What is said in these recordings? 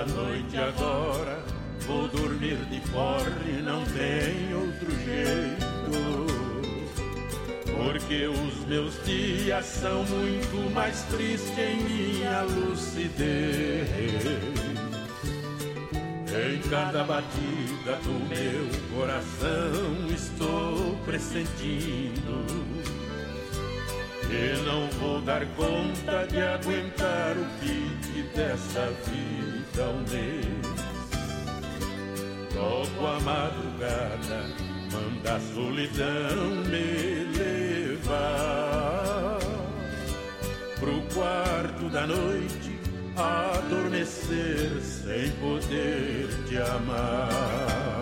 Esta noite agora vou dormir de porre, não tem outro jeito, porque os meus dias são muito mais tristes em minha lucidez. Em cada batida do meu coração estou pressentindo que não vou dar conta de aguentar o pique dessa vida um mês. Logo a madrugada manda a solidão me levar pro quarto da noite, adormecer sem poder te amar.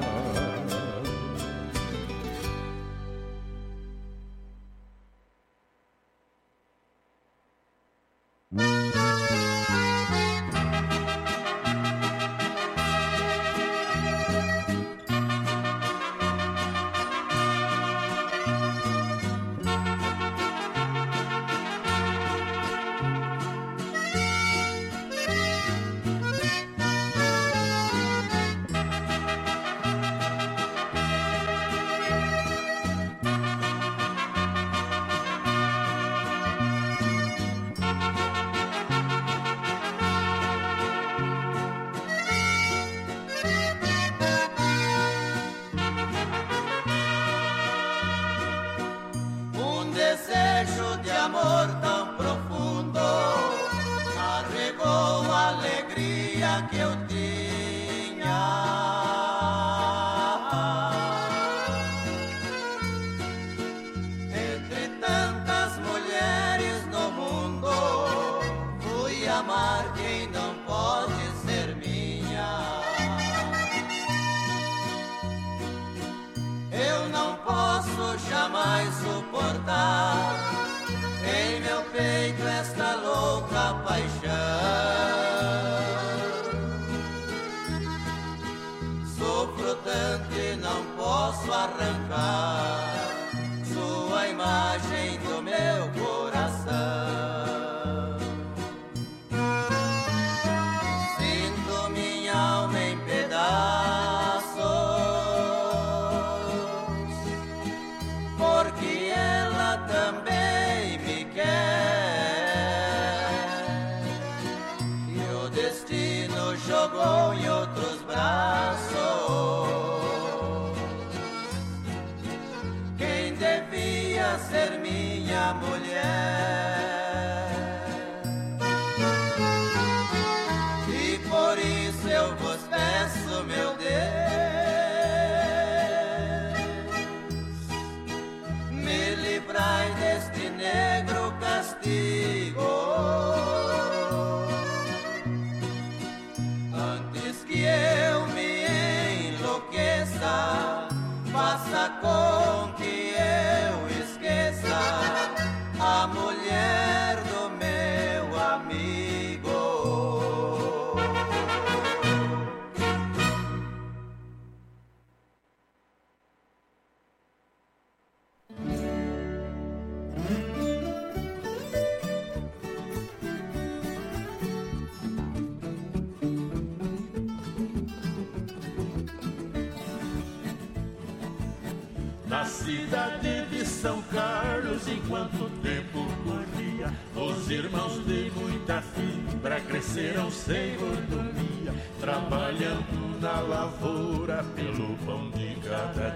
Na cidade de São Carlos, enquanto o tempo corria, os irmãos de muita fibra cresceram sem mordomia, trabalhando na lavoura pelo pão de cada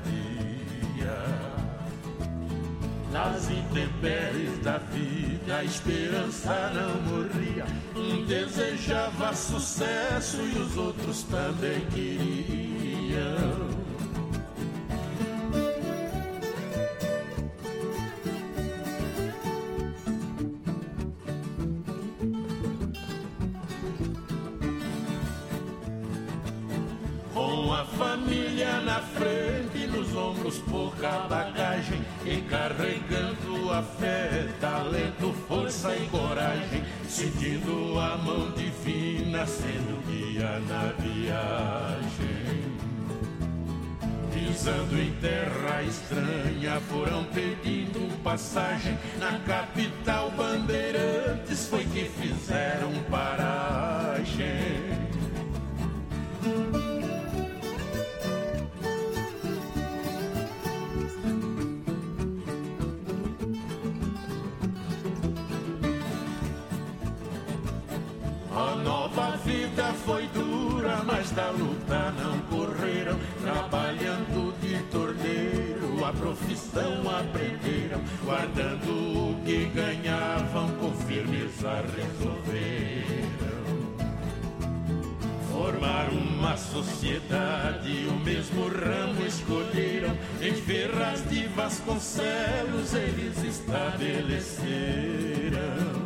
dia. Nas intempéries da vida a esperança não morria, um desejava sucesso e os outros também queriam. Família na frente, nos ombros pouca bagagem, e carregando a fé, talento, força e coragem, sentindo a mão divina, sendo guia na viagem. Pisando em terra estranha, foram pedindo passagem, na capital Bandeirantes foi que fizeram paragem. a vida foi dura, mas da luta não correram. Trabalhando de torneiro, a profissão aprenderam. Guardando o que ganhavam, com firmeza resolveram formar uma sociedade, o mesmo ramo escolheram. Em Ferraz de Vasconcelos eles estabeleceram.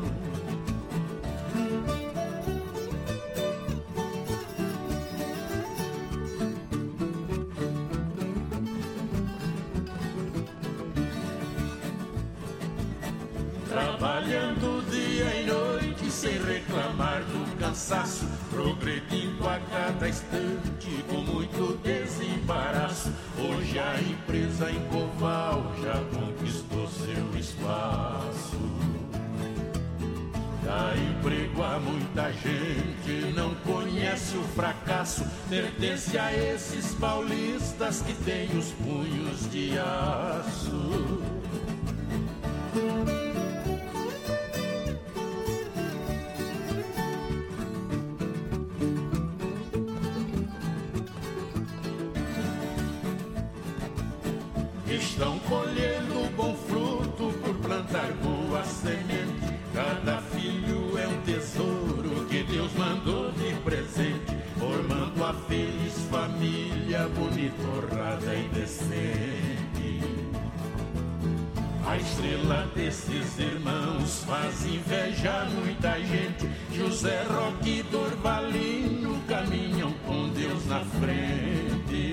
Trabalhando dia e noite sem reclamar do cansaço, progredindo a cada instante com muito desembaraço. Hoje a empresa em Coval já conquistou seu espaço. Dá emprego a muita gente, não conhece o fracasso. Pertence a esses paulistas que têm os punhos de aço. Estão colhendo bom fruto por plantar boa semente. Cada filho é um tesouro que Deus mandou de presente, formando a feliz família, bonita, honrada e decente. A estrela desses irmãos faz inveja a muita gente. José Roque e Dorvalino caminham com Deus na frente.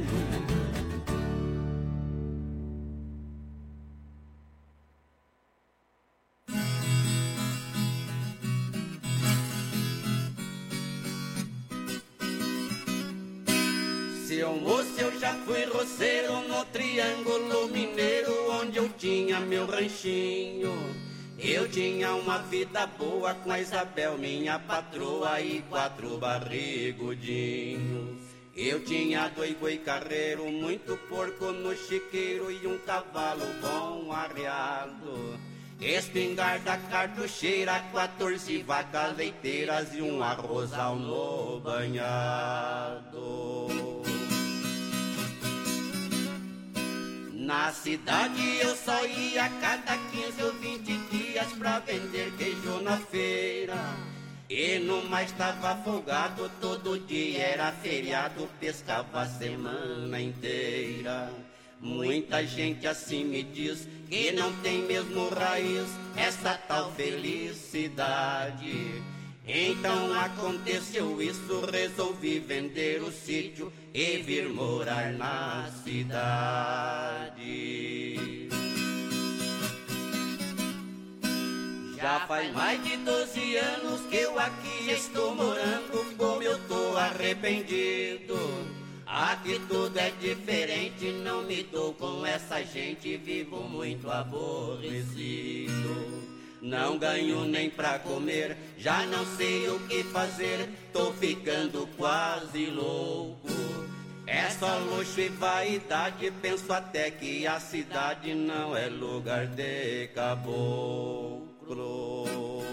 Seu moço, eu já fui roceiro no Triângulo Mineiro, onde eu tinha meu ranchinho. Eu tinha uma vida boa com a Isabel, minha patroa, e 4 barrigudinhos. Eu tinha 2 boi carreiro, muito porco no chiqueiro e um cavalo bom arreado. Espingarda cartucheira, 14 vacas leiteiras e um arrozal no banhado. Na cidade eu só ia cada 15 ou 20 dias pra vender queijo na feira. E no mais tava folgado, todo dia era feriado, pescava a semana inteira. Muita gente assim me diz que não tem mesmo raiz essa tal felicidade. Então aconteceu isso, resolvi vender o sítio e vir morar na cidade. Já faz mais de 12 anos que eu aqui estou morando, como eu tô arrependido. Aqui tudo é diferente, não me dou com essa gente, vivo muito aborrecido. Não ganho nem pra comer, já não sei o que fazer, tô ficando quase louco. É só luxo e vaidade, penso até que a cidade não é lugar de caboclo.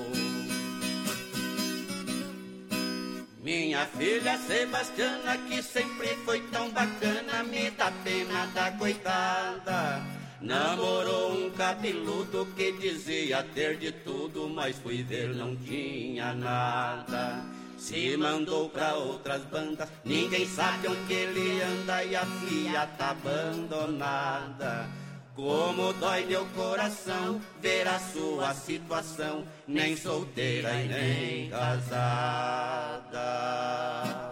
Minha filha Sebastiana, que sempre foi tão bacana, me dá pena da coitada. Namorou um cabeludo que dizia ter de tudo, mas fui ver não tinha nada. Se mandou pra outras bandas, ninguém sabe onde ele anda e a filha tá abandonada. Como dói meu coração ver a sua situação, nem solteira e nem casada.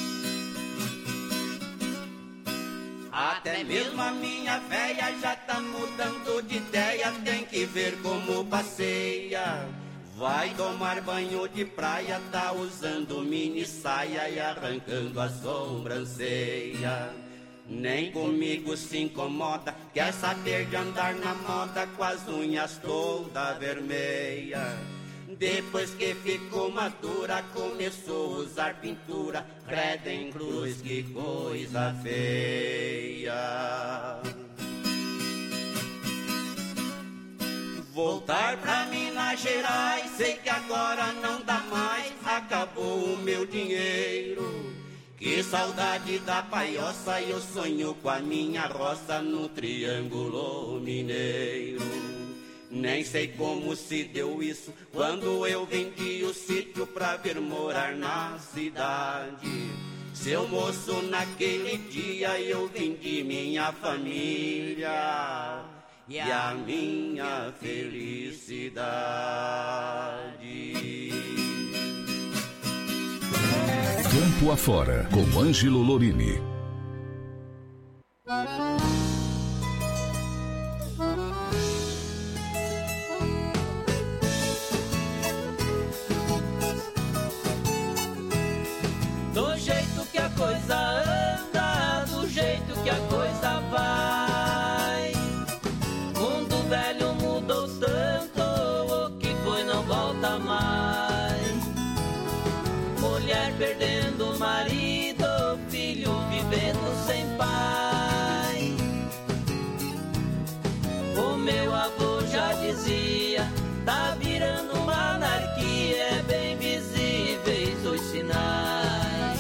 Até mesmo a minha véia já tá mudando de ideia, tem que ver como passeia. Vai tomar banho de praia, tá usando mini saia e arrancando a sobrancelha. Nem comigo se incomoda, quer saber de andar na moda com as unhas toda vermelha. Depois que ficou madura, começou a usar pintura, credo em cruz, que coisa feia. voltar pra Minas Gerais, sei que agora não dá mais, acabou o meu dinheiro. Que saudade da paioça, eu sonho com a minha roça no Triângulo Mineiro. Nem sei como se deu isso, quando eu vendi o sítio pra vir morar na cidade. Seu moço, naquele dia eu vendi minha família e a minha felicidade. Campo Afora, com Ângelo Lorini. Do jeito que a coisa anda, do jeito que a coisa vai. Mundo velho mudou tanto, o que foi não volta mais. Mulher perdendo o marido, filho vivendo sem pai. O meu avô já dizia, tá virando uma anarquia, é bem visíveis os sinais.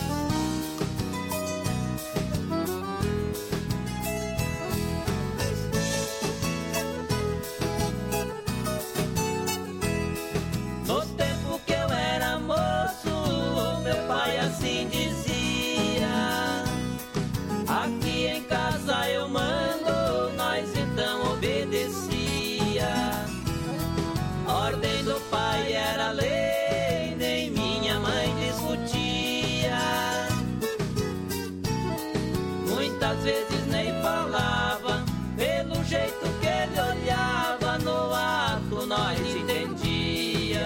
No tempo que eu era moço, o meu pai assim dizia, aqui em casa eu mando, nós então obedecia. A ordem do pai era lei, nem minha mãe discutia. Muitas vezes nem falava, pelo jeito que ele olhava, no ato nós entendia.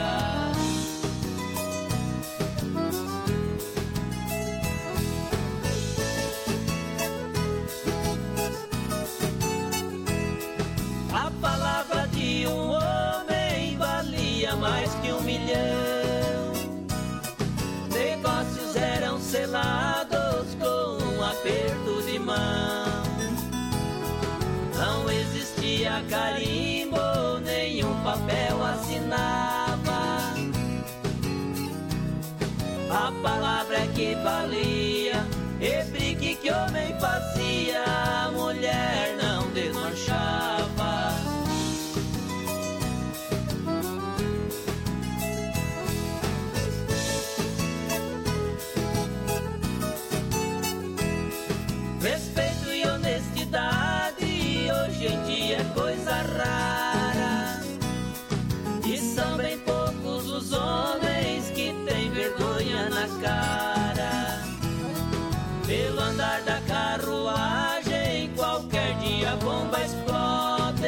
A palavra de um homem valia mais que 1 milhão. Negócios eram selados com um aperto de mão. Não existia carimbo, nenhum papel assinava. A palavra é que valia, e brigue que homem fazia, a mulher não desmanchava. Respeito e honestidade hoje em dia é coisa rara, e são bem poucos os homens que têm vergonha na cara. Pelo andar da carruagem, qualquer dia a bomba explode.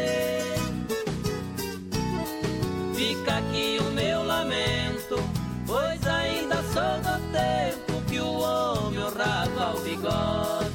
Fica aqui o meu lamento, pois ainda sou do tempo que o homem honrava o bigode.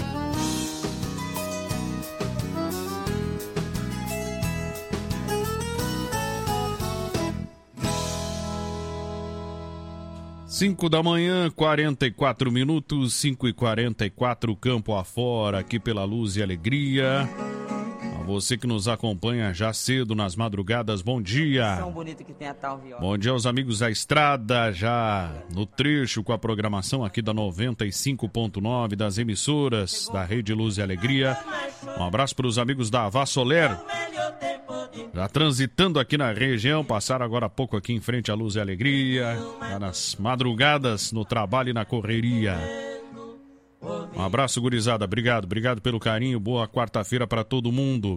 Cinco da manhã, 44 minutos, 5h44, Campo Afora, aqui pela Luz e Alegria. A você que nos acompanha já cedo nas madrugadas, bom dia. Tão bonito que tem a tal viola. Bom dia aos amigos da estrada, já no trecho com a programação aqui da 95.9 das emissoras da Rede Luz e Alegria. Um abraço para os amigos da Vassoler, já transitando aqui na região, passaram agora há pouco aqui em frente à Luz e Alegria, já nas madrugadas, no trabalho e na correria. Um abraço, gurizada, obrigado pelo carinho, boa quarta-feira para todo mundo.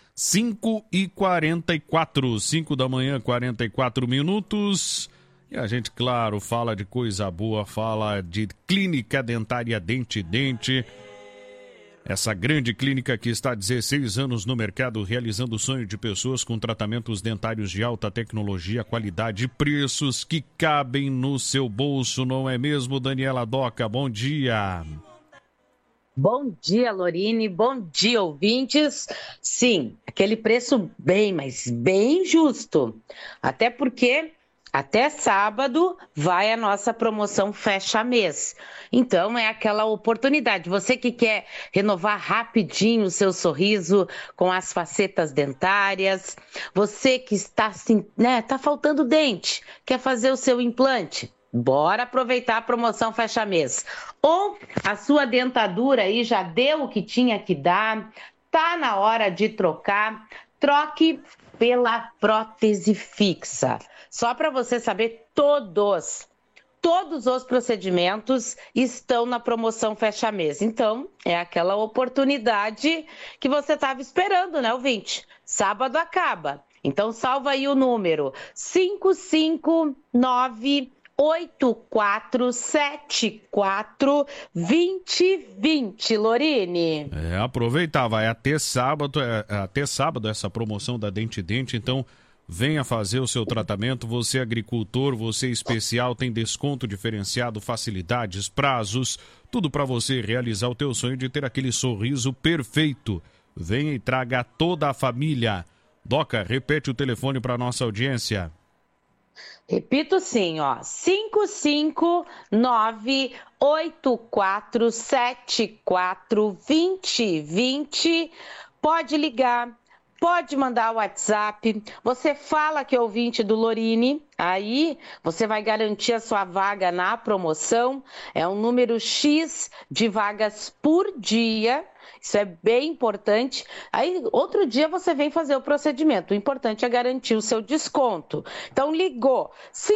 5h44, 5 da manhã, 44 minutos. E a gente, claro, fala de coisa boa, fala de Clínica Dentária Dente Dente. Essa grande clínica que está há 16 anos no mercado, realizando o sonho de pessoas com tratamentos dentários de alta tecnologia, qualidade e preços que cabem no seu bolso, não é mesmo, Daniela Doca? Bom dia. Bom dia, Lorini. Bom dia, ouvintes. Sim, aquele preço bem, mas bem justo. Até porque Até sábado vai a nossa promoção fecha mês. Então é aquela oportunidade. Você que quer renovar rapidinho o seu sorriso com as facetas dentárias, você que está assim, né, tá faltando dente, quer fazer o seu implante, bora aproveitar a promoção fecha mês. Ou a sua dentadura aí já deu o que tinha que dar, tá na hora de trocar, troque pela prótese fixa. Só para você saber, todos os procedimentos estão na promoção fecha mês. Então, é aquela oportunidade que você estava esperando, né, ouvinte? Sábado acaba. Então, salva aí o número 55984742020, Lorine. Aproveitar, vai até sábado essa promoção da Dente Dente, então venha fazer o seu tratamento. Você agricultor, você especial, tem desconto diferenciado, facilidades, prazos, tudo para você realizar o teu sonho de ter aquele sorriso perfeito. Venha e traga toda a família. Doca, repete o telefone para nossa audiência. Repito sim, ó, 55984742020. Pode ligar, pode mandar o WhatsApp. Você fala que é ouvinte do Lorine, aí você vai garantir a sua vaga na promoção. É um número X de vagas por dia. Isso é bem importante. Aí, outro dia você vem fazer o procedimento. O importante é garantir o seu desconto. Então, ligou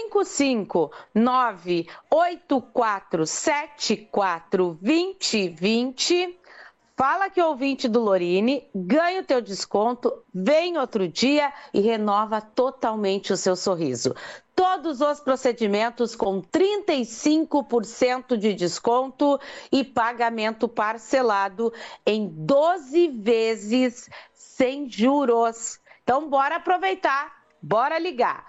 55984742020. Fala que é ouvinte do Lorine, ganha o teu desconto, vem outro dia e renova totalmente o seu sorriso. Todos os procedimentos com 35% de desconto e pagamento parcelado em 12 vezes sem juros. Então, bora aproveitar. Bora ligar,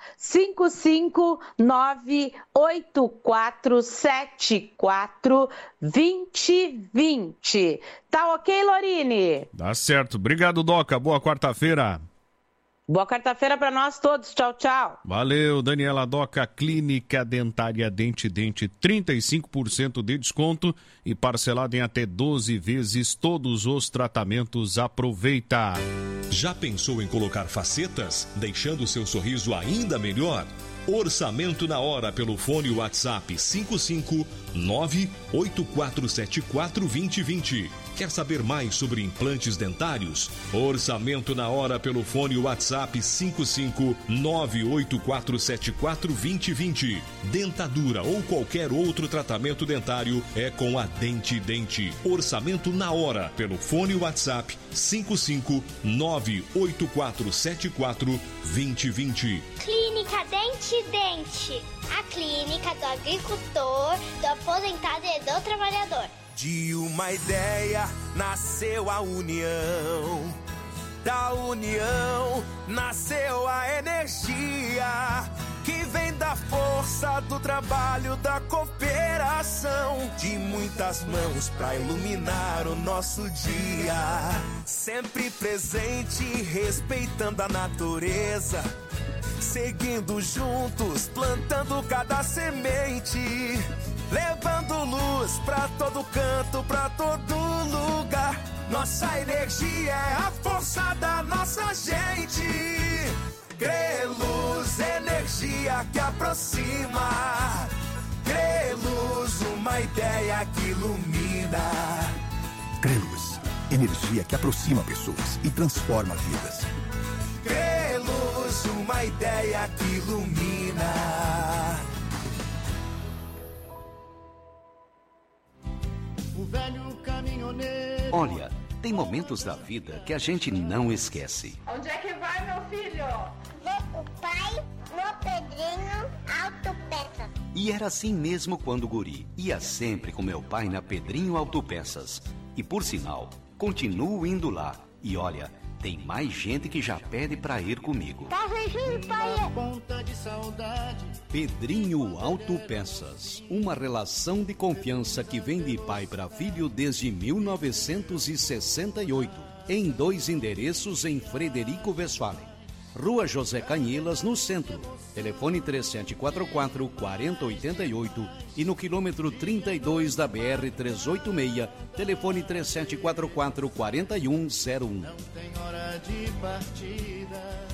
55984742020. Tá ok, Lorine? Dá certo. Obrigado, Doca. Boa quarta-feira. Boa quarta-feira para nós todos. Tchau, tchau. Valeu, Daniela Doca, Clínica Dentária Dente Dente, 35% de desconto e parcelado em até 12 vezes todos os tratamentos. Aproveita. Já pensou em colocar facetas, deixando seu sorriso ainda melhor? Orçamento na hora pelo fone WhatsApp 55984742020. Quer saber mais sobre implantes dentários? Orçamento na hora pelo fone WhatsApp 55984742020. Dentadura ou qualquer outro tratamento dentário é com a Dente Dente. Orçamento na hora pelo fone WhatsApp 55984742020. Clínica Dente Dente, a clínica do agricultor, do aposentado e do trabalhador. De uma ideia nasceu a união, da união nasceu a energia, que vem da força do trabalho, da cooperação, de muitas mãos pra iluminar o nosso dia. Sempre presente, respeitando a natureza, seguindo juntos, plantando cada semente, levando luz pra todo canto, pra todo lugar. Nossa energia é a força da nossa gente. Creluz, energia que aproxima. Creluz, uma ideia que ilumina. Creluz, energia que aproxima pessoas e transforma vidas. Creluz, uma ideia que ilumina. O velho caminhoneiro. Olha, tem momentos da vida que a gente não esquece. Onde é que vai, meu filho? Ver o pai no Pedrinho Autopeças. E era assim mesmo quando guri. Ia sempre com meu pai na Pedrinho Autopeças. E por sinal, continuo indo lá. E olha, tem mais gente que já pede pra ir comigo. Tá vendo, pai? Ponta de saudade. Pedrinho Autopeças, uma relação de confiança que vem de pai para filho desde 1968, em 2 endereços em Frederico Westphalen. Rua José Canhilas, no centro. Telefone 3744-4088 e no quilômetro 32 da BR-386, telefone 3744-4101. Não tem hora de partida.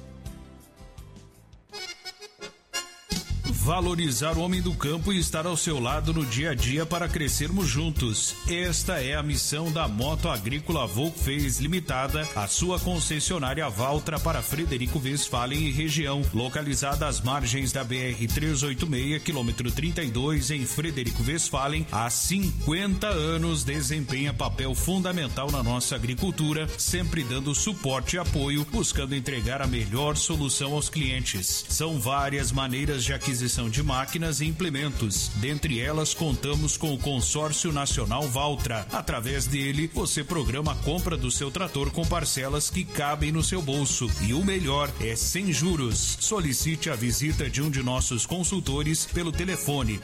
Valorizar o homem do campo e estar ao seu lado no dia a dia para crescermos juntos. Esta é a missão da Moto Agrícola Volkface Limitada, a sua concessionária Valtra para Frederico Westphalen e região, localizada às margens da BR-386, quilômetro 32, em Frederico Westphalen. Há 50 anos desempenha papel fundamental na nossa agricultura, sempre dando suporte e apoio, buscando entregar a melhor solução aos clientes. São várias maneiras de aquisição de máquinas e implementos. Dentre elas, contamos com o Consórcio Nacional Valtra. Através dele, você programa a compra do seu trator com parcelas que cabem no seu bolso. E o melhor, é sem juros. Solicite a visita de um de nossos consultores pelo telefone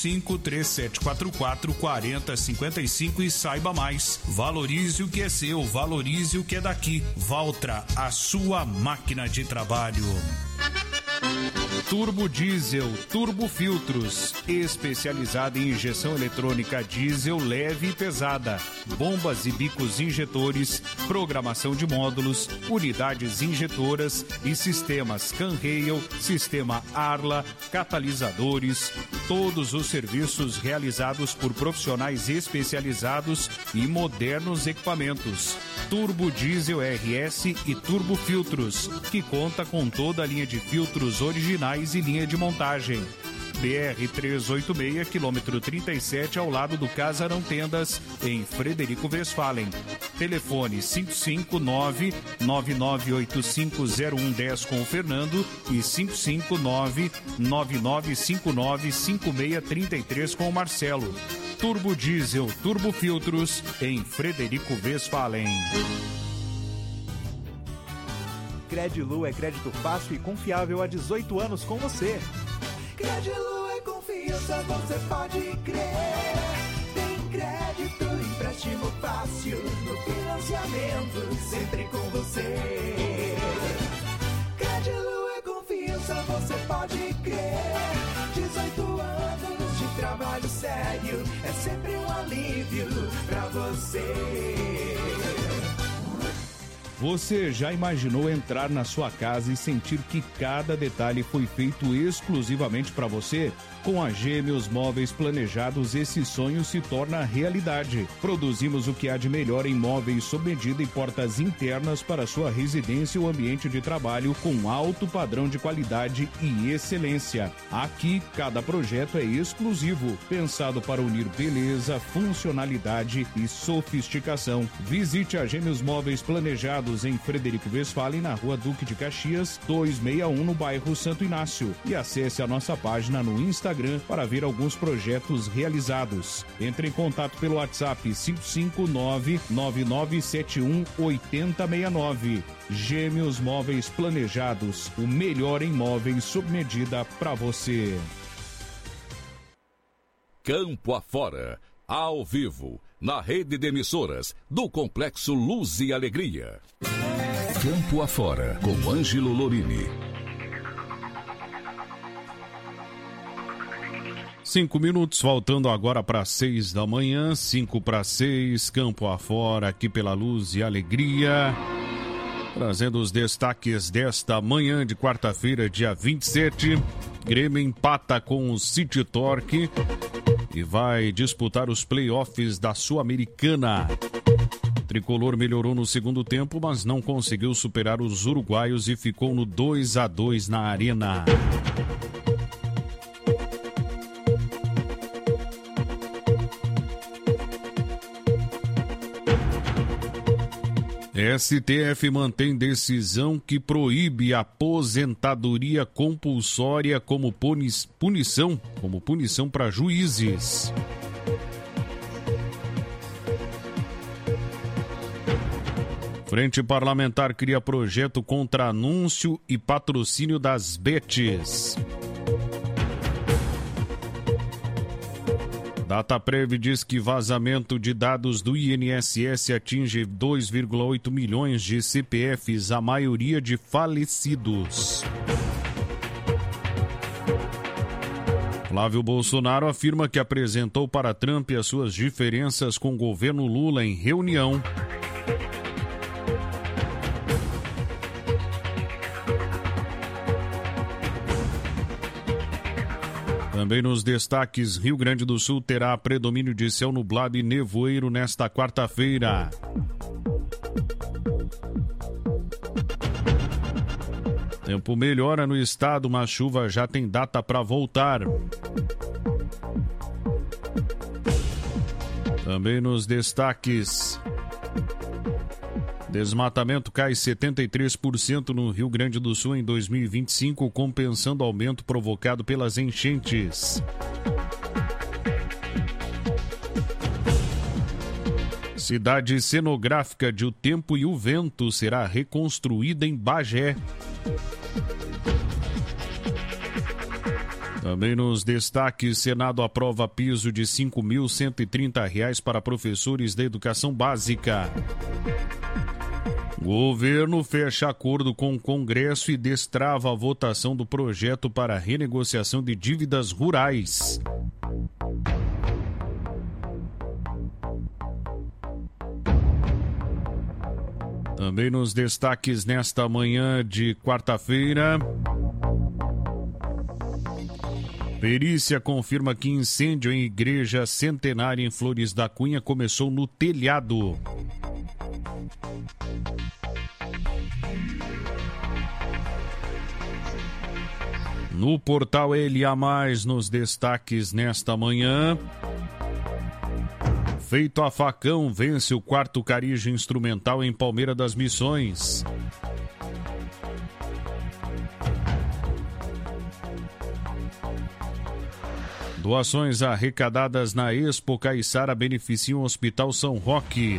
55-3744-4055 e saiba mais. Valorize o que é seu, valorize o que é daqui. Valtra, a sua máquina de trabalho. Turbo Diesel, Turbo Filtros, especializada em injeção eletrônica diesel leve e pesada, bombas e bicos injetores, programação de módulos, unidades injetoras e sistemas Canrail, sistema Arla, catalisadores, todos os serviços realizados por profissionais especializados e modernos equipamentos. Turbo Diesel RS e Turbo Filtros, que conta com toda a linha de filtros originais e linha de montagem. BR-386, quilômetro 37, ao lado do Casarão Tendas, em Frederico Westphalen. Telefone 559-99850110 com o Fernando e 559-9959-5633 com o Marcelo. Turbo Diesel, Turbo Filtros, em Frederico Westphalen. Credilu é crédito fácil e confiável há 18 anos com você. Credilu é confiança, você pode crer. Tem crédito, empréstimo fácil, no financiamento, sempre com você. Credilu é confiança, você pode crer. 18 anos de trabalho sério, é sempre um alívio pra você. Você já imaginou entrar na sua casa e sentir que cada detalhe foi feito exclusivamente para você? Com a Gêmeos Móveis Planejados, esse sonho se torna realidade. Produzimos o que há de melhor em móveis sob medida e portas internas para sua residência ou ambiente de trabalho com alto padrão de qualidade e excelência. Aqui, cada projeto é exclusivo, pensado para unir beleza, funcionalidade e sofisticação. Visite a Gêmeos Móveis Planejados em Frederico Westphalen, na Rua Duque de Caxias, 261, no bairro Santo Inácio. E acesse a nossa página no Instagram para ver alguns projetos realizados. Entre em contato pelo WhatsApp 559-9971-8069. Gêmeos Móveis Planejados, o melhor em móveis sob medida para você. Campo Afora, ao vivo, na rede de emissoras do Complexo Luz e Alegria. Campo Afora, com Ângelo Lorini. 5 minutos, faltando agora para 6 da manhã, 5 para 6, Campo Afora, aqui pela Luz e Alegria. Trazendo os destaques desta manhã de quarta-feira, dia 27. Grêmio empata com o City Torque e vai disputar os playoffs da Sul-Americana. O tricolor melhorou no segundo tempo, mas não conseguiu superar os uruguaios e ficou no 2-2 na Arena. STF mantém decisão que proíbe a aposentadoria compulsória como punição para juízes. Frente Parlamentar cria projeto contra anúncio e patrocínio das bets. Dataprev diz que vazamento de dados do INSS atinge 2,8 milhões de CPFs, a maioria de falecidos. Flávio Bolsonaro afirma que apresentou para Trump as suas diferenças com o governo Lula em reunião. Também nos destaques, Rio Grande do Sul terá predomínio de céu nublado e nevoeiro nesta quarta-feira. Tempo melhora no estado, mas chuva já tem data para voltar. Também nos destaques, desmatamento cai 73% no Rio Grande do Sul em 2025, compensando o aumento provocado pelas enchentes. Cidade cenográfica de O Tempo e o Vento será reconstruída em Bagé. Também nos destaques, Senado aprova piso de R$ 5.130 para professores da educação básica. Governo fecha acordo com o Congresso e destrava a votação do projeto para renegociação de dívidas rurais. Também nos destaques nesta manhã de quarta-feira, perícia confirma que incêndio em igreja centenária em Flores da Cunha começou no telhado. No portal LA+, nos destaques nesta manhã, feito a facão, vence o 4º Carijo Instrumental em Palmeira das Missões. Doações arrecadadas na Expo Caiçara beneficiam o Hospital São Roque.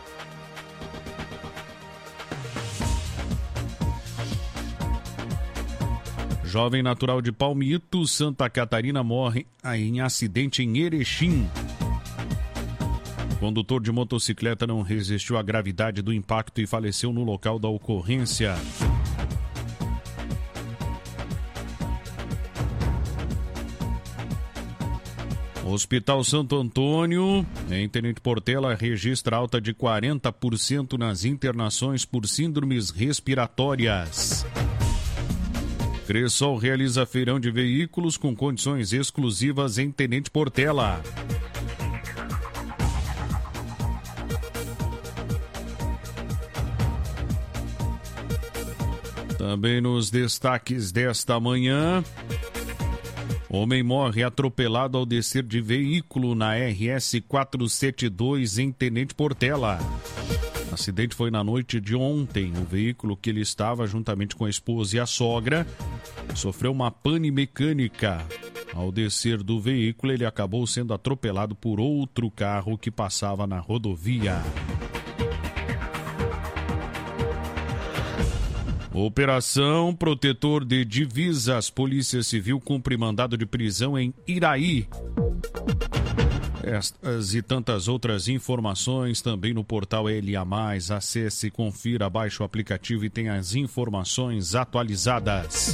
Jovem natural de Palmito, Santa Catarina, morre em acidente em Erechim. Condutor de motocicleta não resistiu à gravidade do impacto e faleceu no local da ocorrência. Hospital Santo Antônio, em Tenente Portela, registra alta de 40% nas internações por síndromes respiratórias. Cressol realiza feirão de veículos com condições exclusivas em Tenente Portela. Também nos destaques desta manhã, homem morre atropelado ao descer de veículo na RS 472 em Tenente Portela. O acidente foi na noite de ontem. O veículo que ele estava, juntamente com a esposa e a sogra, sofreu uma pane mecânica. Ao descer do veículo, ele acabou sendo atropelado por outro carro que passava na rodovia. Operação Protetor de Divisas. Polícia Civil cumpre mandado de prisão em Iraí. Estas e tantas outras informações também no portal LA+. Acesse, confira, baixe o aplicativo e tenha as informações atualizadas.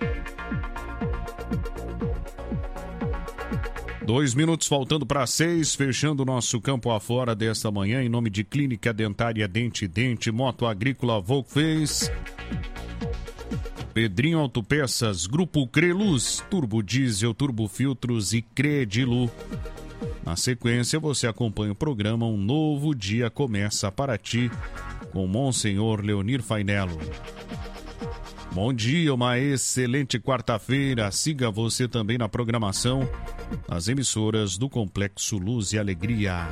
2 minutos faltando para 6, fechando o nosso campo afora desta manhã, em nome de Clínica Dentária Dente Dente, Moto Agrícola Volkswagen, Pedrinho Autopeças, Grupo Creluz, Turbo Diesel, Turbo Filtros e Credilu. Na sequência, você acompanha o programa Um Novo Dia Começa para Ti, com Monsenhor Leonir Fainello. Bom dia, uma excelente quarta-feira. Siga você também na programação das emissoras do Complexo Luz e Alegria.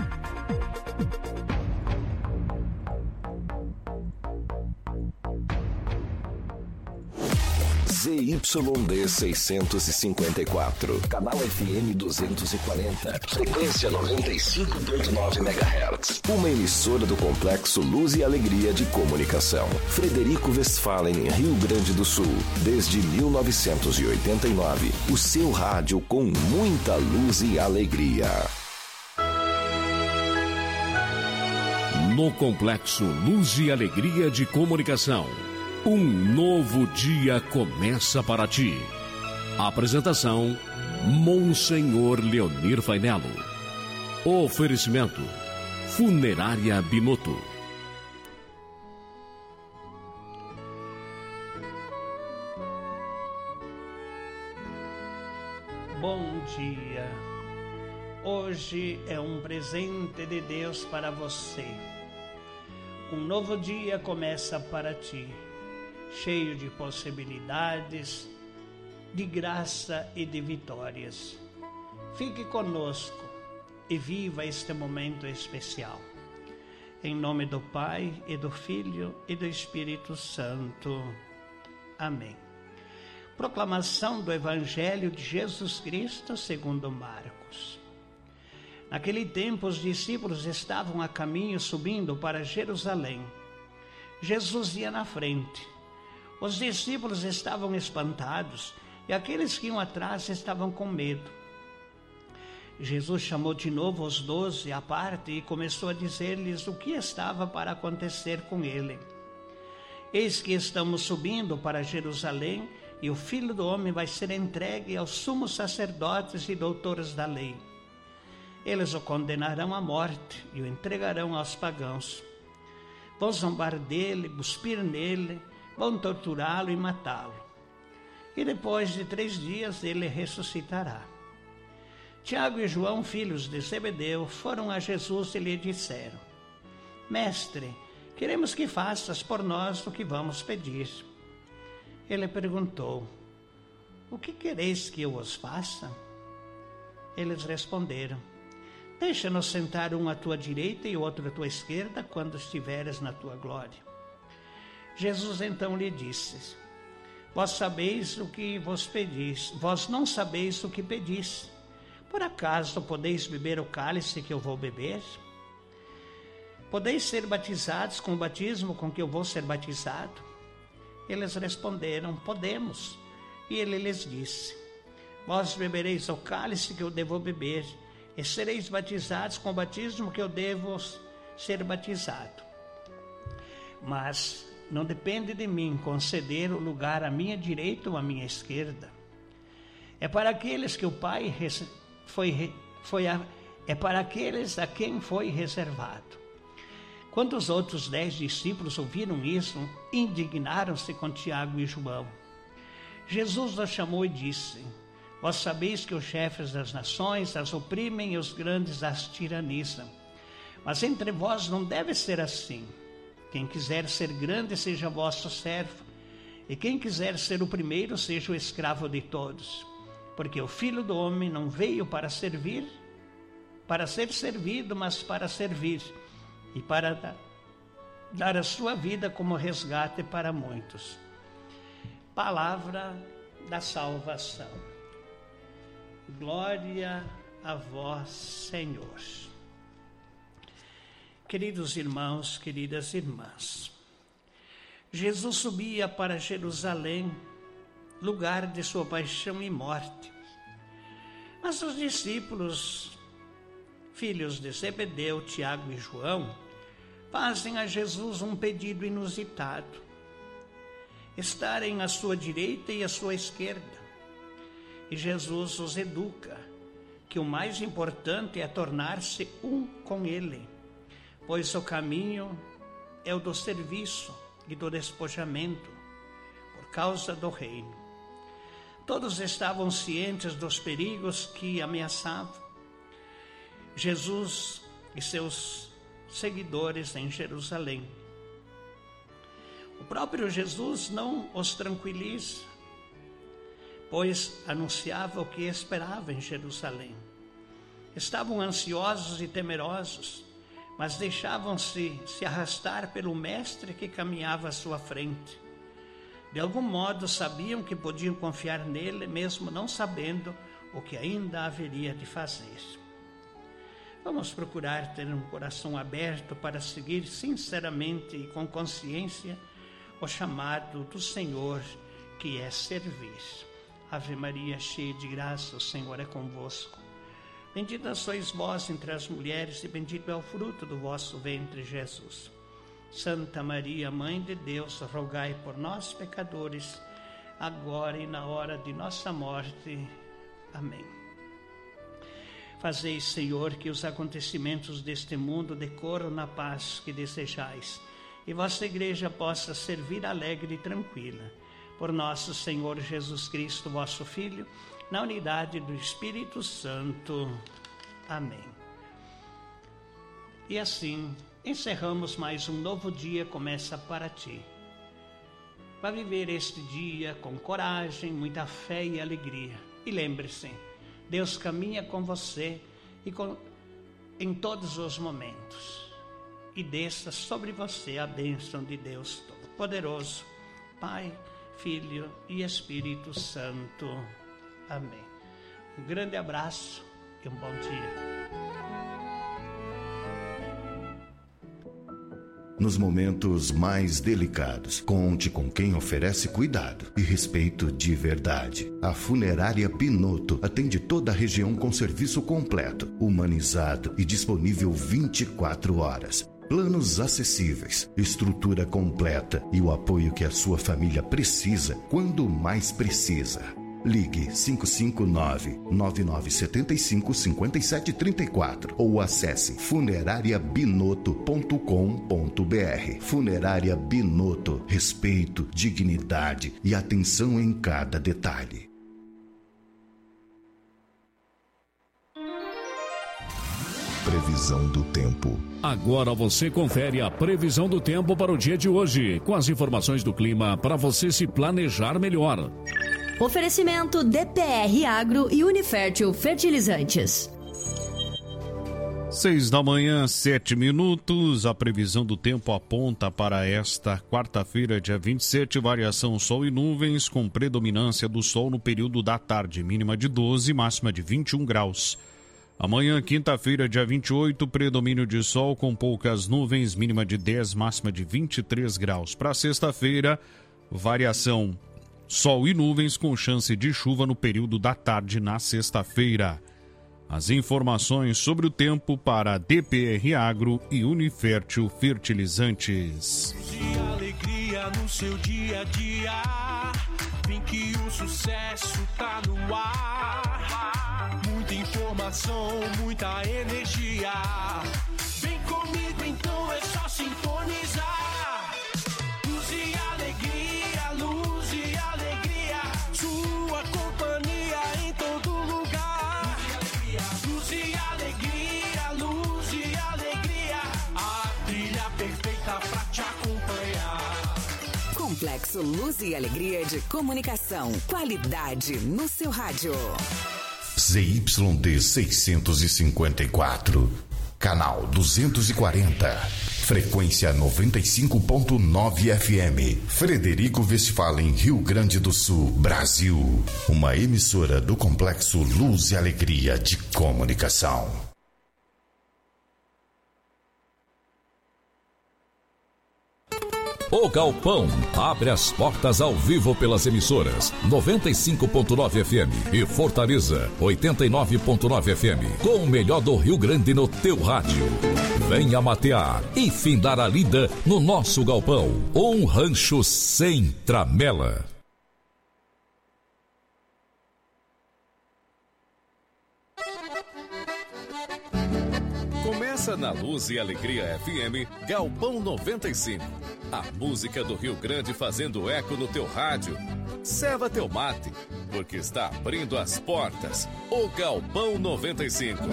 ZYD 654, canal FM 240, frequência 95.9 MHz. Uma emissora do Complexo Luz e Alegria de Comunicação. Frederico Westphalen, Rio Grande do Sul. Desde 1989, o seu rádio com muita luz e alegria. no Complexo Luz e Alegria de Comunicação. Um novo dia começa para ti. Apresentação: Monsenhor Leonir Fainello. Oferecimento: Funerária Binotto. Bom dia. Hoje é um presente de Deus para você. Um novo dia começa para ti, cheio de possibilidades, de graça e de vitórias. Fique conosco e viva este momento especial. Em nome do Pai, e do Filho, e do Espírito Santo. Amém. Proclamação do Evangelho de Jesus Cristo segundo Marcos. Naquele tempo, os discípulos estavam a caminho subindo para Jerusalém. Jesus ia na frente. Os discípulos estavam espantados e aqueles que iam atrás estavam com medo. Jesus chamou de novo os 12 à parte e começou a dizer-lhes o que estava para acontecer com ele. Eis que estamos subindo para Jerusalém e o Filho do Homem vai ser entregue aos sumos sacerdotes e doutores da lei. Eles o condenarão à morte e o entregarão aos pagãos. Vão zombar dele, cuspir nele, vão torturá-lo e matá-lo. E depois de 3 dias ele ressuscitará. Tiago e João, filhos de Zebedeu, foram a Jesus e lhe disseram: Mestre, queremos que faças por nós o que vamos pedir. Ele perguntou: O que quereis que eu vos faça? Eles responderam: Deixa-nos sentar um à tua direita e outro à tua esquerda, quando estiveres na tua glória. Jesus então lhe disse: Vós sabeis o que vos pedis, vós não sabeis o que pedis. Por acaso podeis beber o cálice que eu vou beber? Podeis ser batizados com o batismo com que eu vou ser batizado? Eles responderam: Podemos. E ele lhes disse: Vós bebereis o cálice que eu devo beber, e sereis batizados com o batismo que eu devo ser batizado. Mas não depende de mim conceder o lugar à minha direita ou à minha esquerda. É para aqueles que o Pai é para aqueles a quem foi reservado. Quando os outros 10 discípulos ouviram isso, indignaram-se com Tiago e João. Jesus os chamou e disse: Vós sabeis que os chefes das nações as oprimem e os grandes as tiranizam. Mas entre vós não deve ser assim. Quem quiser ser grande seja vosso servo, e quem quiser ser o primeiro seja o escravo de todos. Porque o Filho do Homem não veio para ser servido, mas para servir, e para dar a sua vida como resgate para muitos. Palavra da salvação. Glória a vós, Senhor. Queridos irmãos, queridas irmãs, Jesus subia para Jerusalém, lugar de sua paixão e morte. Mas os discípulos, filhos de Zebedeu, Tiago e João, fazem a Jesus um pedido inusitado: estarem à sua direita e à sua esquerda. E Jesus os educa que o mais importante é tornar-se um com Ele, pois o caminho é o do serviço e do despojamento, por causa do reino. Todos estavam cientes dos perigos que ameaçavam Jesus e seus seguidores em Jerusalém. O próprio Jesus não os tranquiliza, pois anunciava o que esperava em Jerusalém. Estavam ansiosos e temerosos, mas deixavam-se arrastar pelo Mestre que caminhava à sua frente. De algum modo sabiam que podiam confiar nele, mesmo não sabendo o que ainda haveria de fazer. Vamos procurar ter um coração aberto para seguir sinceramente e com consciência o chamado do Senhor, que é servir. Ave Maria, cheia de graça, o Senhor é convosco. Bendita sois vós entre as mulheres, e bendito é o fruto do vosso ventre, Jesus. Santa Maria, Mãe de Deus, rogai por nós, pecadores, agora e na hora de nossa morte. Amém. Fazei, Senhor, que os acontecimentos deste mundo decorram na paz que desejais, e vossa igreja possa servir alegre e tranquila. Por nosso Senhor Jesus Cristo, vosso Filho, na unidade do Espírito Santo. Amém. E assim, encerramos mais um novo dia começa para ti. Para viver este dia com coragem, muita fé e alegria. E lembre-se, Deus caminha com você em todos os momentos. E desça sobre você a bênção de Deus Todo-Poderoso, Pai, Filho e Espírito Santo. Amém. Um grande abraço e um bom dia. Nos momentos mais delicados, conte com quem oferece cuidado e respeito de verdade. A Funerária Binotto atende toda a região com serviço completo, humanizado e disponível 24 horas. Planos acessíveis, estrutura completa e o apoio que a sua família precisa quando mais precisa. Ligue 559-9975-5734 ou acesse funerariabinotto.com.br. Funerária Binotto, respeito, dignidade e atenção em cada detalhe. Previsão do tempo. Agora você confere a previsão do tempo para o dia de hoje, com as informações do clima para você se planejar melhor. Oferecimento DPR Agro e Unifértil Fertilizantes. 6h, 7 minutos. A previsão do tempo aponta para esta quarta-feira, dia 27, variação sol e nuvens, com predominância do sol no período da tarde, mínima de 12, máxima de 21 graus. Amanhã, quinta-feira, dia 28, predomínio de sol com poucas nuvens, mínima de 10, máxima de 23 graus. Para sexta-feira, variação sol e nuvens com chance de chuva no período da tarde na sexta-feira. As informações sobre o tempo para DPR Agro e Unifértil Fertilizantes. E alegria no seu dia a dia, vem que o sucesso tá no ar. Muita informação, muita energia. Vem comigo então, é só sintonizar. Luz e alegria, luz e alegria. Sua companhia em todo lugar. Luz e alegria, luz e alegria. A trilha perfeita pra te acompanhar. Complexo Luz e Alegria de Comunicação. Qualidade no seu rádio. ZYD 654, canal 240, frequência 95.9 FM, Frederico Westphalen, Rio Grande do Sul, Brasil. Uma emissora do Complexo Luz e Alegria de Comunicação. O Galpão abre as portas ao vivo pelas emissoras 95.9 FM e Fortaleza 89.9 FM, com o melhor do Rio Grande no teu rádio. Venha matear e findar a lida no nosso galpão. Um rancho sem tramela. Começa na Luz e Alegria FM, Galpão 95. A música do Rio Grande fazendo eco no teu rádio. Ceva teu mate, porque está abrindo as portas. O Galpão 95.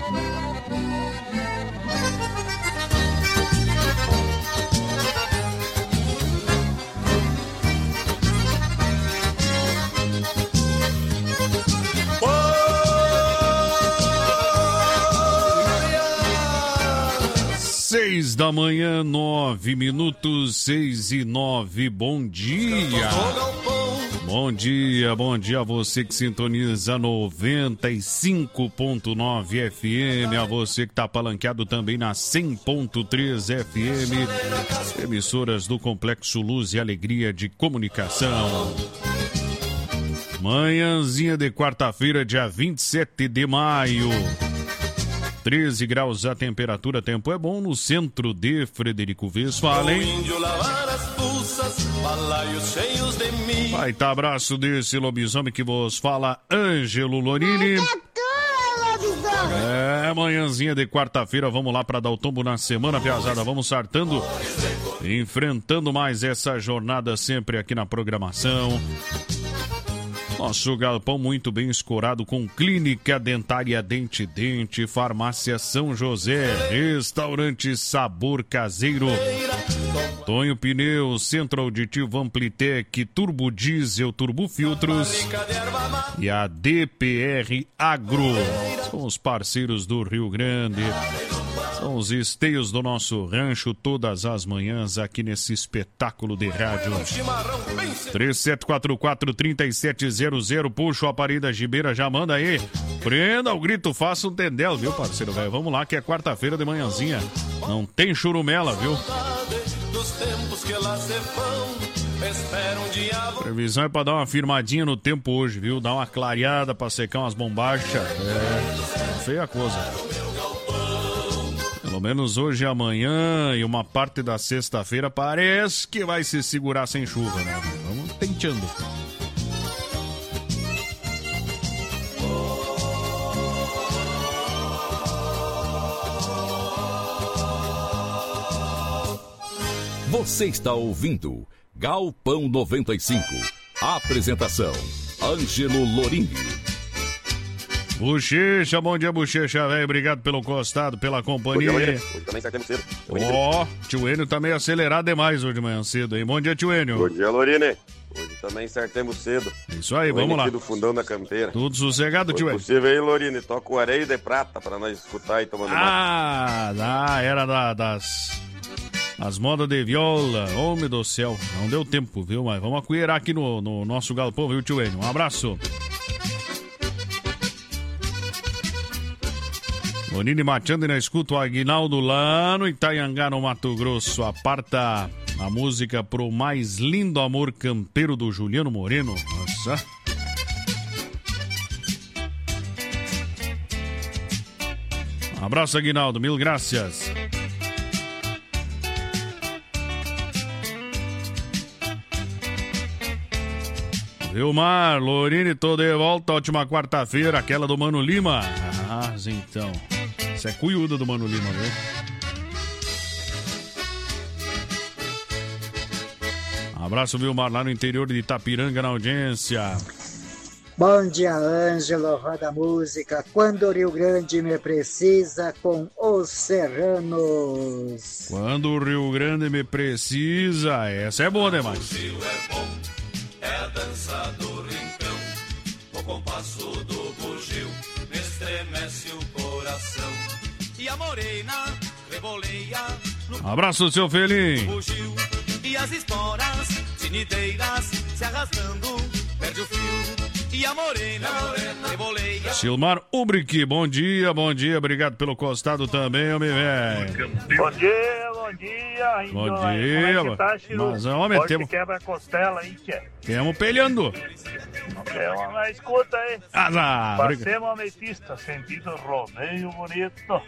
Seis da manhã, 9 minutos, 6:09. Bom dia. Bom dia a você que sintoniza 95.9 FM, a você que está palanqueado também na 100.3 FM, emissoras do Complexo Luz e Alegria de Comunicação. Manhãzinha de quarta-feira, dia 27 de maio. 13 graus a temperatura, tempo é bom no centro de Frederico Westphalen. Vai tá abraço desse lobisomem que vos fala, Ângelo Lorini. Manhãzinha de quarta-feira, vamos lá para dar o tombo na semana, piazada, vamos sartando, enfrentando mais essa jornada sempre aqui na programação. Nosso galpão muito bem escorado com Clínica Dentária Dente Dente, Farmácia São José, Restaurante Sabor Caseiro, Tonho Pneus, Centro Auditivo Amplitec, Turbo Diesel, Turbo Filtros e a DPR Agro. São os parceiros do Rio Grande. São os esteios do nosso rancho todas as manhãs aqui nesse espetáculo de rádio. 3744-3700. Puxa o aparelho da Gibeira, já manda aí. Prenda o grito, faça um tendel, viu, parceiro, velho? Vamos lá que é quarta-feira de manhãzinha. Não tem churumela, viu? Previsão é pra dar uma firmadinha no tempo hoje, viu? Dar uma clareada pra secar umas bombachas. Feia coisa. Pelo menos hoje e amanhã e uma parte da sexta-feira parece que vai se segurar sem chuva, né? Vamos tentando. Você está ouvindo Galpão 95. Apresentação: Ângelo Lorini. Bochecha, bom dia, Bochecha, velho. Obrigado pelo costado, pela companhia. Bom dia, hoje também saímos cedo. Tio Enio tá meio acelerado demais hoje de manhã cedo, hein? Bom dia, tio Enio. Bom dia, Lorini. Hoje também sartemos cedo. Isso aí, vamos lá. Aqui do fundão da campeira. Tudo sossegado, tio Enio. Se possível aí, Lorini, toca o Areia de Prata pra nós escutar e tomando mate. Era das modas de viola. Homem do céu, não deu tempo, viu? Mas vamos acueirar aqui no nosso galpão, viu, tio Enio? Um abraço. Bonini mateando e na escuta o Aguinaldo lá no Itaiangá, no Mato Grosso. Aparta a música pro mais lindo amor campeiro do Juliano Moreno. Nossa. Um abraço, Aguinaldo. Mil graças. Vilmar, Lorini, tô de volta. Última quarta-feira, aquela do Mano Lima. Então. Isso é cuiuda do Mano Lima, viu? Abraço, Vilmar, lá no interior de Itapiranga, na audiência. Bom dia, Ângelo, roda música. Quando o Rio Grande me precisa, com os Serranos. Quando o Rio Grande me precisa, essa é boa demais. O Rio é bom, é a dança do rincão, o compasso do bugio me estremece o coração. E a morena reboleia no abraço, seu Felim. bugio, e as esporas tinideiras se arrastando, perde o fio. E a morena reboleia. Silmar Ubrick, bom dia, obrigado pelo costado também, homem velho. Bom dia. Bom Como dia, é que tá, Chiru? mas homem, Hoje temos... quebra a costela aí, tchê. Temos pelhando. Mas escuta aí. Obrigado. Uma ametista, sentido rodeio bonito.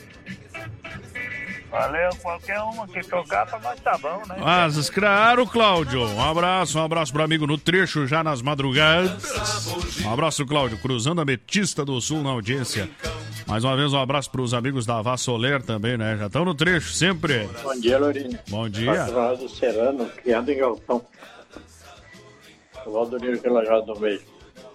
Valeu, qualquer uma que tocar pra nós tá bom, né? Mas, claro, Cláudio. Um abraço pro amigo no trecho, já nas madrugadas. Um abraço, Cláudio, cruzando a Metista do Sul na audiência. Mais uma vez, um abraço pros amigos da Vassoler também, né? Já estão no trecho, sempre. Bom dia, Lorini. Bom dia. Patrão do Serrano, criado em galpão. O Valdomiro Relajado do Meio.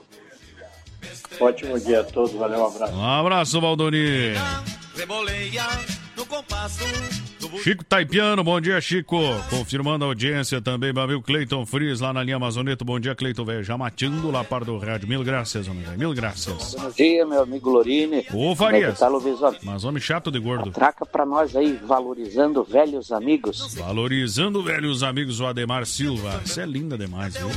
Ótimo dia a todos, valeu, um abraço. Um abraço, Valdomiro. Reboleia no compasso do Chico Taipiano, bom dia, Chico. Confirmando a audiência também, meu amigo Cleiton Frias, lá na linha Amazoneto. Bom dia, Cleiton, velho. Já mateando lá para do rádio. Mil graças, homem, velho. Mil graças. Bom dia, meu amigo Lorini. Ô, Farias. Tá, Luizão? Mas homem chato de gordo. Traca pra nós aí, valorizando velhos amigos. Valorizando velhos amigos, o Ademar Silva. Isso é linda demais, viu?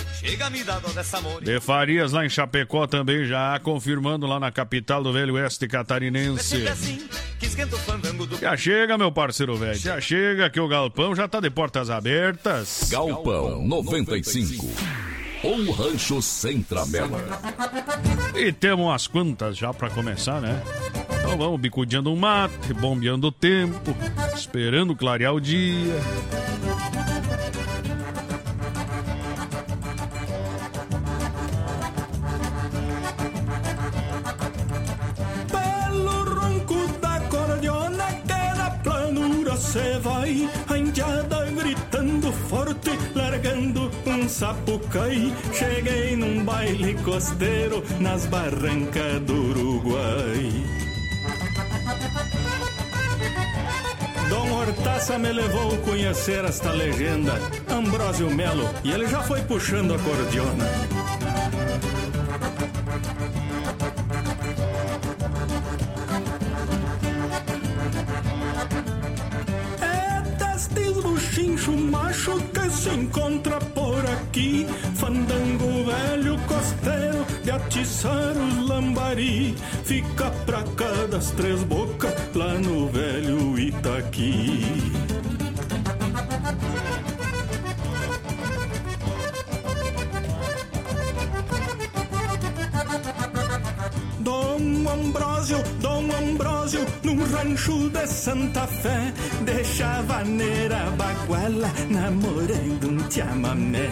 De Farias, lá em Chapecó também, já confirmando lá na capital do velho oeste catarinense. Já chega, meu parceiro velho. Já chega que o galpão já tá de portas abertas. Galpão 95. Um rancho sem tramela. E temos umas quantas já pra começar, né? Então vamos bicudeando um mate, bombeando o tempo, esperando clarear o dia. Pelo ronco da cordiona que na planura cê vai, a indiada gritando forte, largando um sapucai. Cheguei num baile costeiro nas barrancas do Uruguai. Dom Hortaça me levou a conhecer esta legenda, Ambrósio Melo, e ele já foi puxando a cordiona. Buchincho macho que se encontra por aqui, fandango velho costeiro de atiçar os lambari. Fica pra cá das três bocas, lá no velho Itaqui. Dom Ambrósio, num rancho de Santa Fé, deixa a vaneira baguala namorando um chamamé.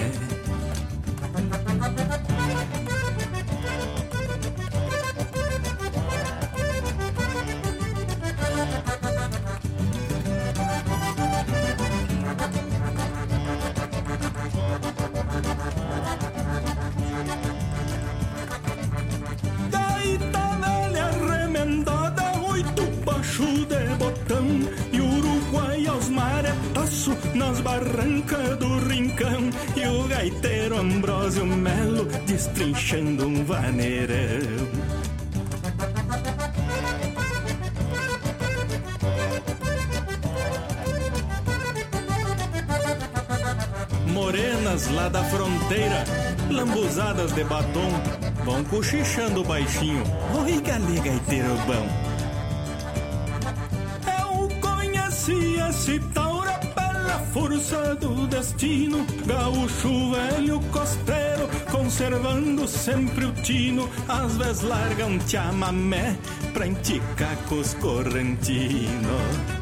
Nas barrancas do Rincão, e o gaiteiro Ambrósio Melo destrinchando um vaneirão. Morenas lá da fronteira, lambuzadas de batom, vão cochichando baixinho. Oi, galê, gaiteiro bom. Eu conheci esse taura pela força do destino, gaúcho velho costeiro, conservando sempre o tino. Às vezes larga um chamamé pra enticar com os correntinos.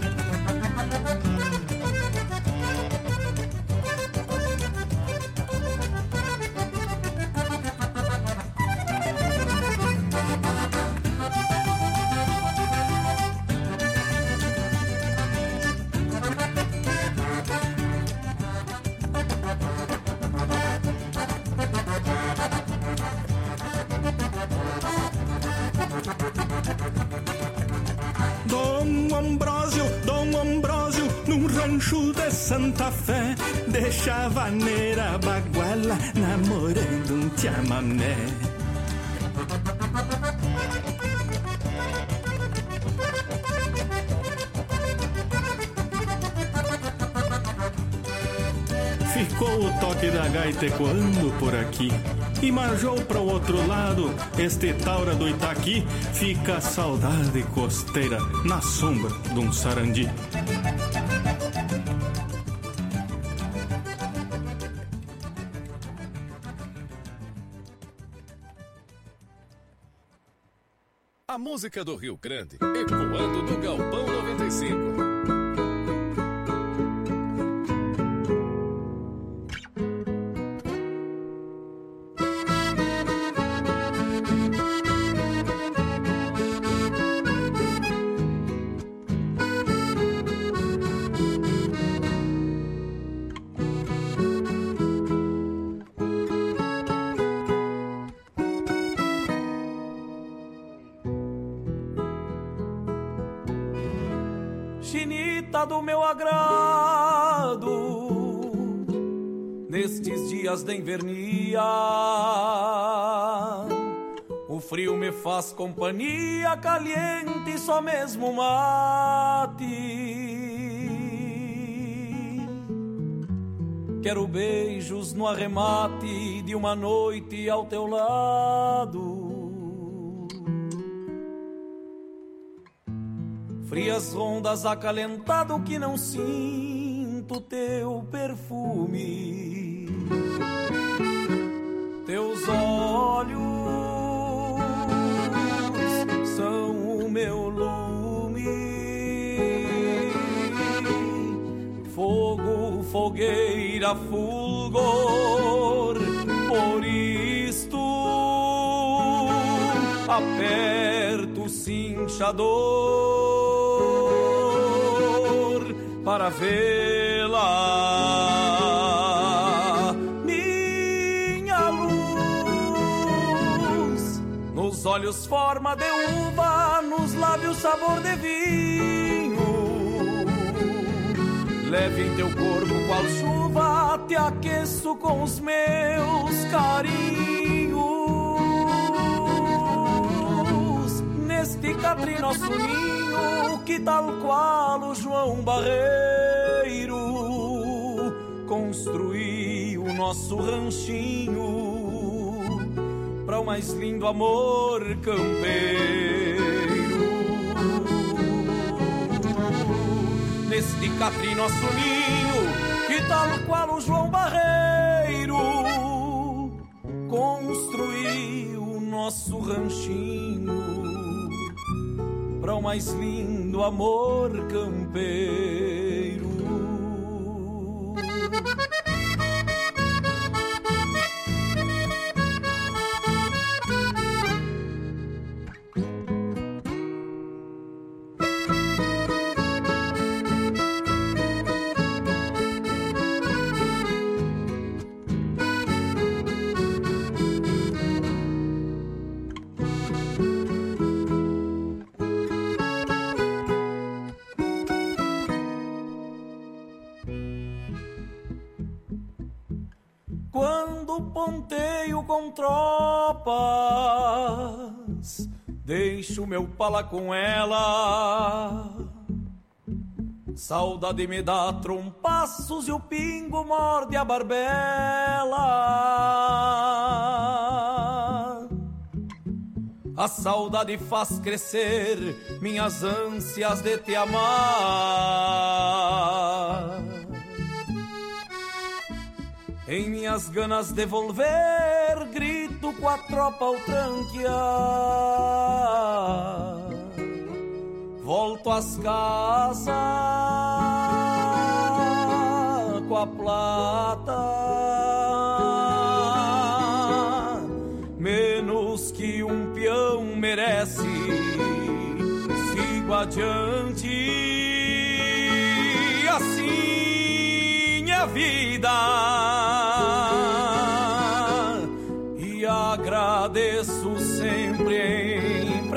Dom Ambrósio, num rancho de Santa Fé, deixa a vaneira baguala namorando um chamamé. Ficou o toque da gaita ecoando por aqui, e marjou para o outro lado este taura do Itaqui. Fica a saudade costeira na sombra de um sarandi. A música do Rio Grande, ecoando no Galpão 95. Do meu agrado, nestes dias de invernia, o frio me faz companhia, caliente só mesmo mate. Quero beijos no arremate de uma noite ao teu lado, frias rondas acalentado que não sinto teu perfume. Teus olhos são o meu luar, fogueira fulgor, por isto aperto o cinchador para vê-la, minha luz, nos olhos forma de uva, nos lábios sabor de vinho. Leve em teu corpo qual chuva, te aqueço com os meus carinhos. Neste catri nosso ninho, que tal qual o João Barreiro construiu o nosso ranchinho para o mais lindo amor campeiro. Neste catri nosso ninho, que tal qual o João Barreiro construiu o nosso ranchinho para o mais lindo amor campeiro. Quando ponteio com tropas, deixo meu pala com ela. Saudade me dá trompaços e o pingo morde a barbela. A saudade faz crescer minhas ânsias de te amar. Em minhas ganas de volver, grito com a tropa ao tranquear. Volto às casas com a plata, menos que um peão merece. Sigo adiante, assim é a vida. Agradeço sempre em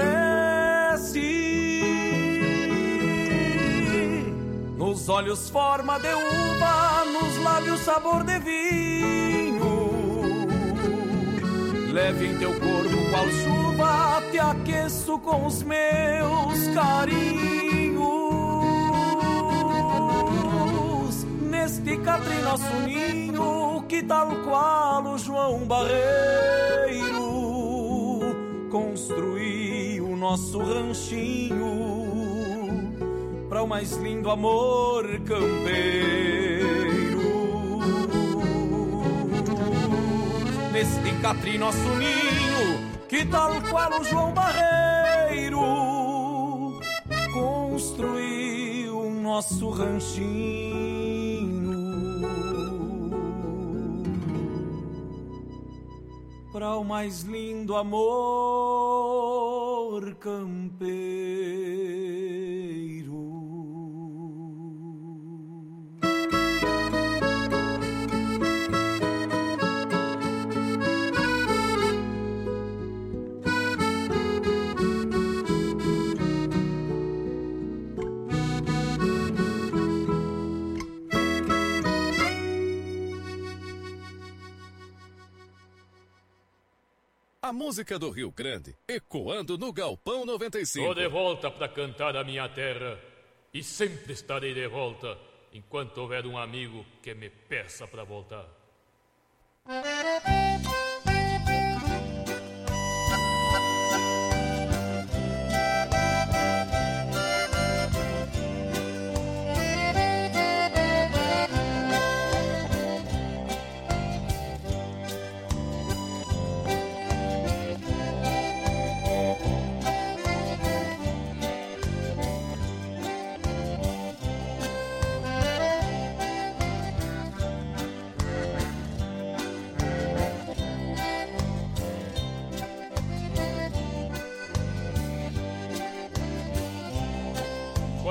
prece. Nos olhos forma de uva, nos lábios sabor de vinho. Leve em teu corpo qual chuva, te aqueço com os meus carinhos. Neste catri nosso ninho, que tal qual o João Barreiro construiu o nosso ranchinho para o mais lindo amor campeiro. Neste catri nosso ninho, que tal qual o João Barreiro construiu o nosso ranchinho para o mais lindo amor campeiro. A música do Rio Grande, ecoando no Galpão 95. Tô de volta pra cantar a minha terra e sempre estarei de volta enquanto houver um amigo que me peça pra voltar.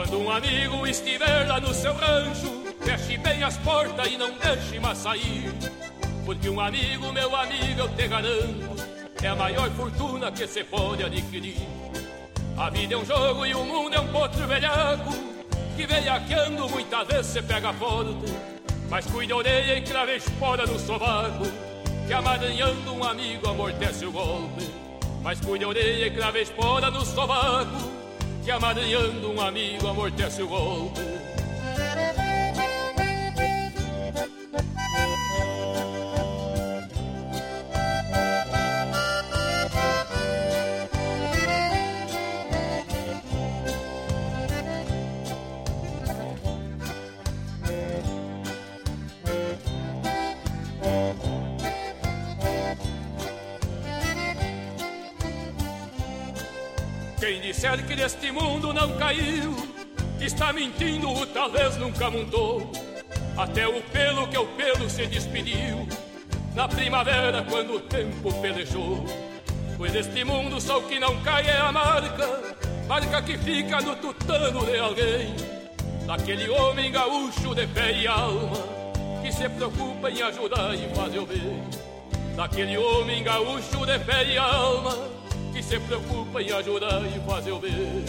Quando um amigo estiver lá no seu rancho, feche bem as portas e não deixe mais sair. Porque um amigo, meu amigo, eu te garanto, é a maior fortuna que se pode adquirir. A vida é um jogo e o mundo é um potro velhaco, que velhaqueando muitas vezes se pega forte. Mas cuide a orelha e crave a espora no sovaco, que amaranhando um amigo amortece o golpe. Mas cuide a orelha e crave a espora no sovaco, que amaranhando um amigo amortece o golpe. Quem disser que deste mundo não caiu, está mentindo ou talvez nunca montou. Até o pelo que é o pelo se despediu na primavera quando o tempo pelejou. Pois deste mundo só o que não cai é a marca que fica no tutano de alguém, daquele homem gaúcho de fé e alma, que se preocupa em ajudar e fazer o bem. Daquele homem gaúcho de fé e alma, que se preocupa em ajudar e fazer o bem.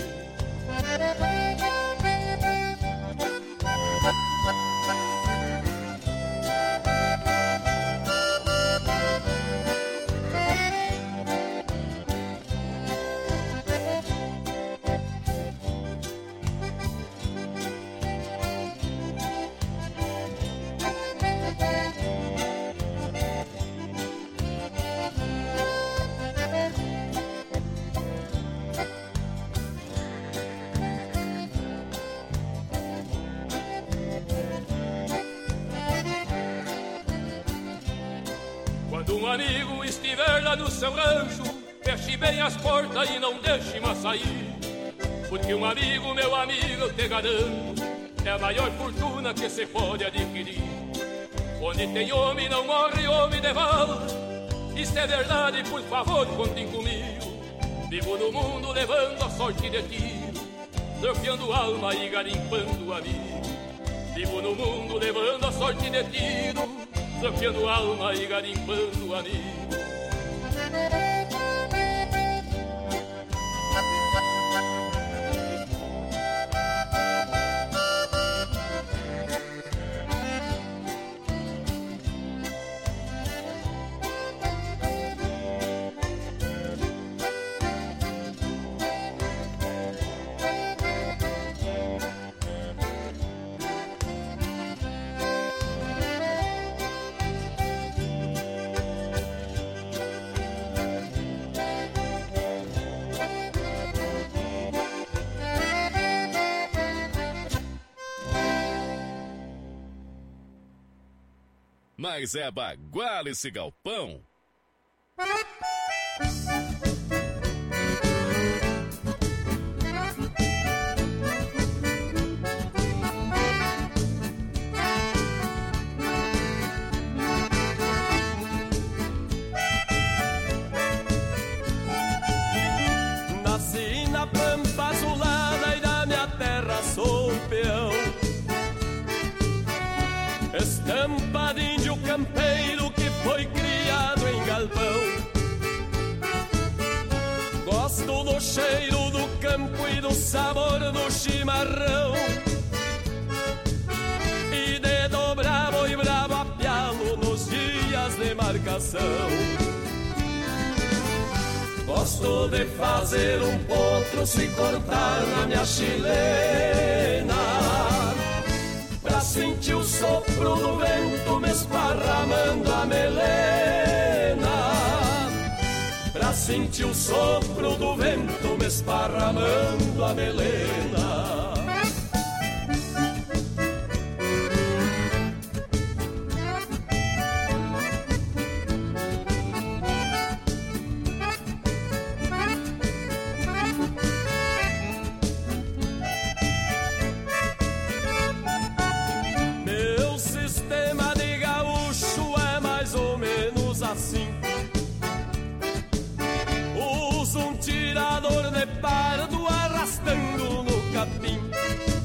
Um amigo estiver lá no seu rancho, feche bem as portas e não deixe mais sair. Porque um amigo, meu amigo, eu te garanto, é a maior fortuna que se pode adquirir. Onde tem homem não morre homem de vala, isso é verdade, por favor, contem comigo. Vivo no mundo levando a sorte de tiro, tropeando alma e garimpando amigo. Vivo no mundo levando a sorte de tiro, tropeando alma e garimpando amigo. Mas é bagual esse galpão. Nasci na pampa azulada e da minha terra sou peão. Estampa de índio campeiro que foi criado em galpão. Gosto do cheiro do campo e do sabor do chimarrão, e de dobrar boi bravo a pialo nos dias de marcação. Gosto de fazer um potro se cortar na minha chilena, pra sentir o sopro do vento me esparramando a melena, pra sentir o sopro do vento me esparramando a melena.